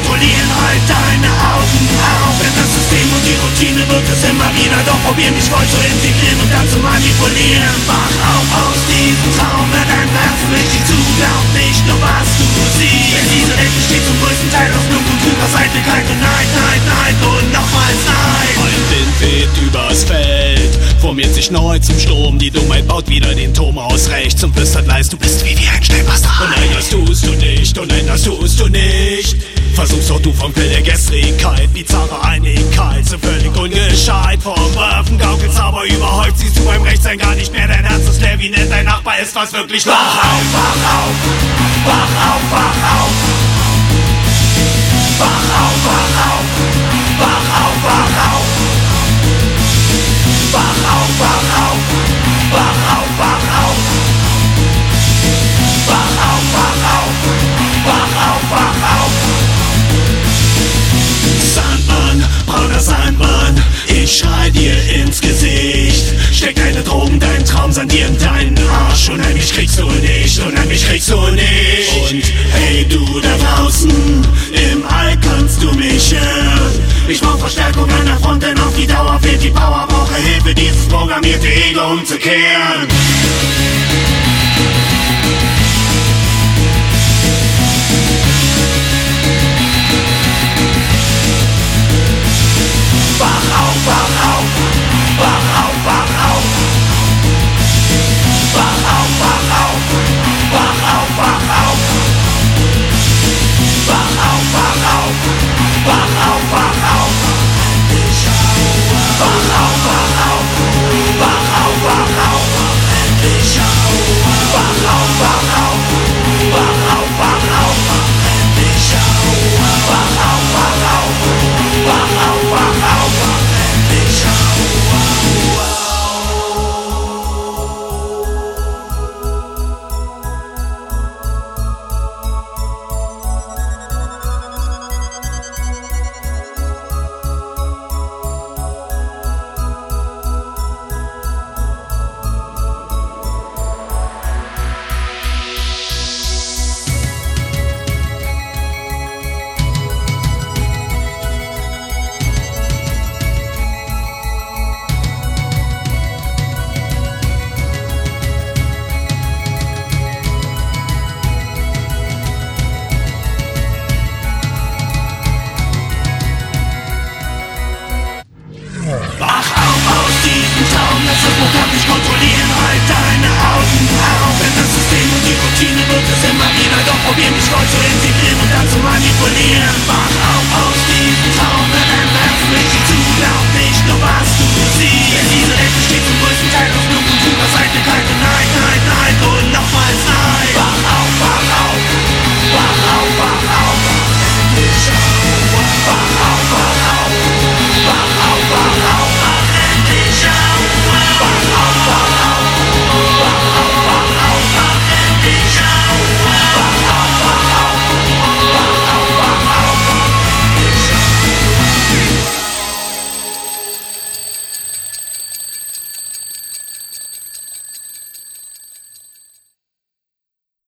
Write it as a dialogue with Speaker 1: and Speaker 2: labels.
Speaker 1: kontrollieren, halt deine Augen auf. Denn das System und die Routine wird es immer wieder doch probieren, dich voll zu integrieren und dann zu manipulieren. Wach auf aus diesem Traum, hör dein Herz richtig zu, glaub nicht nur was du siehst. Denn diese Welt besteht zum größten Teil aus Blut und purer Eitelkeit und Neid, Neid, Neid und nochmals Neid.
Speaker 2: Ein Wind weht übers Feld, formiert sich neu zum Sturm. Die Dummheit baut wieder den Turm aus rechts und flüstert leis, du bist wie ein Schnellpasser. Und nein, das tust du nicht, und nein, das tust du nicht. Versuchst doch du vom Quell der Gestrigkeit, bizarre Einigkeit, so völlig ungescheit. Vom Waffen gaukelst aber überhäuft, siehst du beim Rechtsein gar nicht mehr. Dein Herz ist leer, wie nett dein Nachbar ist, was wirklich
Speaker 1: wach auf, wach auf, wach auf, wach auf. Wach auf, wach auf, wach auf, wach auf. Wach auf, wach auf, wach auf, wach auf. Wach auf, wach auf, wach auf, wach auf.
Speaker 2: Sandmann, brauner Sandmann, ich schrei dir ins Gesicht. Steck deine Drogen, dein Traumsand dir in deinen Arsch. Und heimlich kriegst du nicht, und heimlich kriegst du nicht. Und hey du da draußen, im All kannst du mich hören. Ich brauch Verstärkung an der Front, denn auf die Dauer fehlt die Power. Brauche Hilfe, dieses programmierte Ego umzukehren.
Speaker 1: Wach auf, wach auf, wach auf, wach auf. Wach auf, wach auf, wach auf, wach auf. Wach auf, wach auf, wach auf, wach auf. Wach auf, wach auf, wach auf, wach auf. Wach auf, wach auf, wach auf, wach auf. Wach auf, wach auf, wach auf, wach auf. Kontrollieren, halt deine Augen auf. Denn das System und die Routine wird es immer wieder doch probieren, dich voll zu integrieren und dann zu manipulieren.